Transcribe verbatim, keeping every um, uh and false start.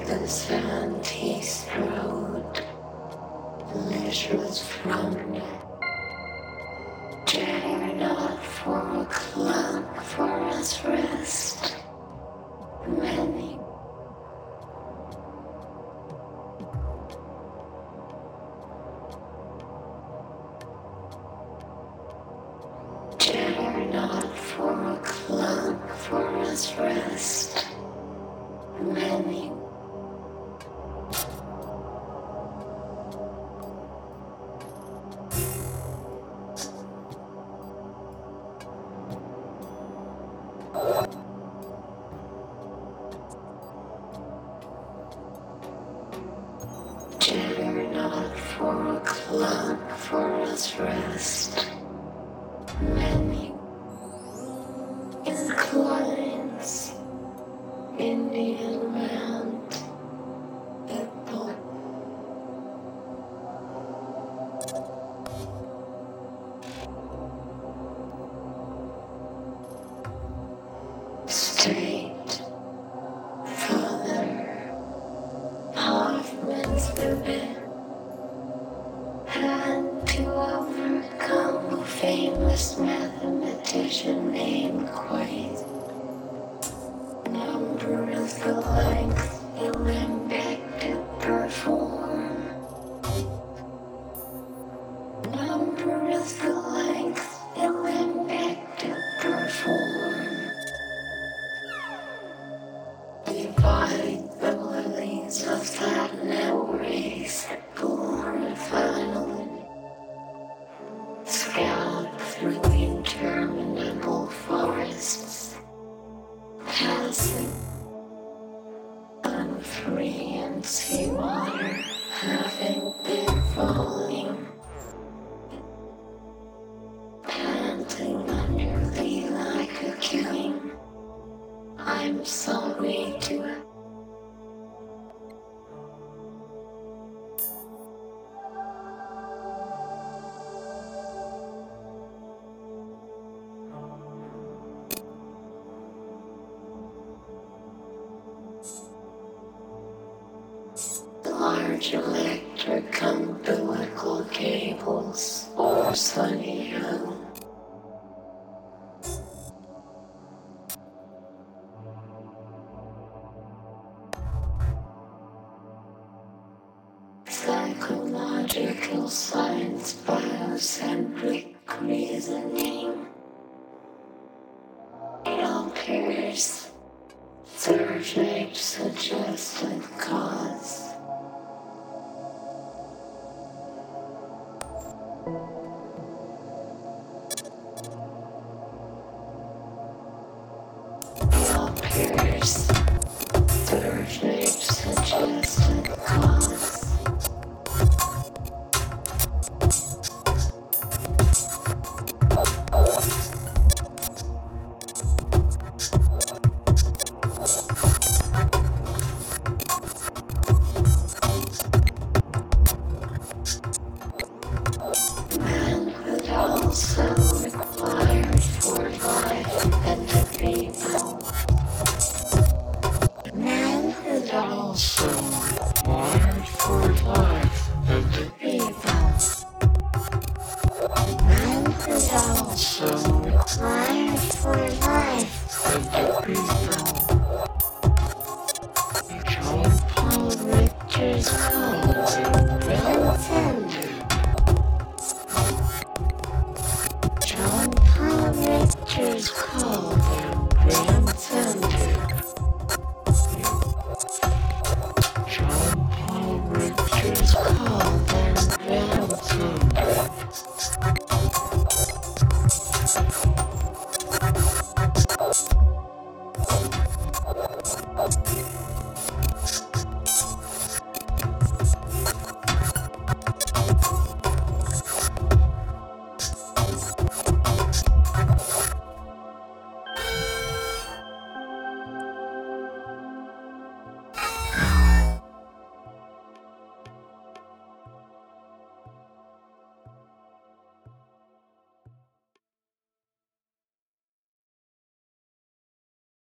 the sand he strode, leisure's from dare not for a clock for his wrist. Many dare not for a clock for his wrist. Many dare not for a clock for his wrist. Many inclines Indian round people. State Father Hoffman's been had to overcome a famous mathematician named Quaid. Number is the length the limbic to perform. Number is the length the limbic to perform. Divide the lilies of that now race born finally. Scout through interminable forests, passing unfree and sea water, having been falling, panting under thee like a king. I'm sorry to large electric umbilical cables or Sunny Hill. Psychological science, biocentric reasoning. Pierce, survey suggested cause. Pierce, survey suggested cause. Manhood also required for life and to be known. Manhood also required for life and to be known. Manhood also required for life and to be known. John Paul Richter's code intended. John Paul Richter's code intended.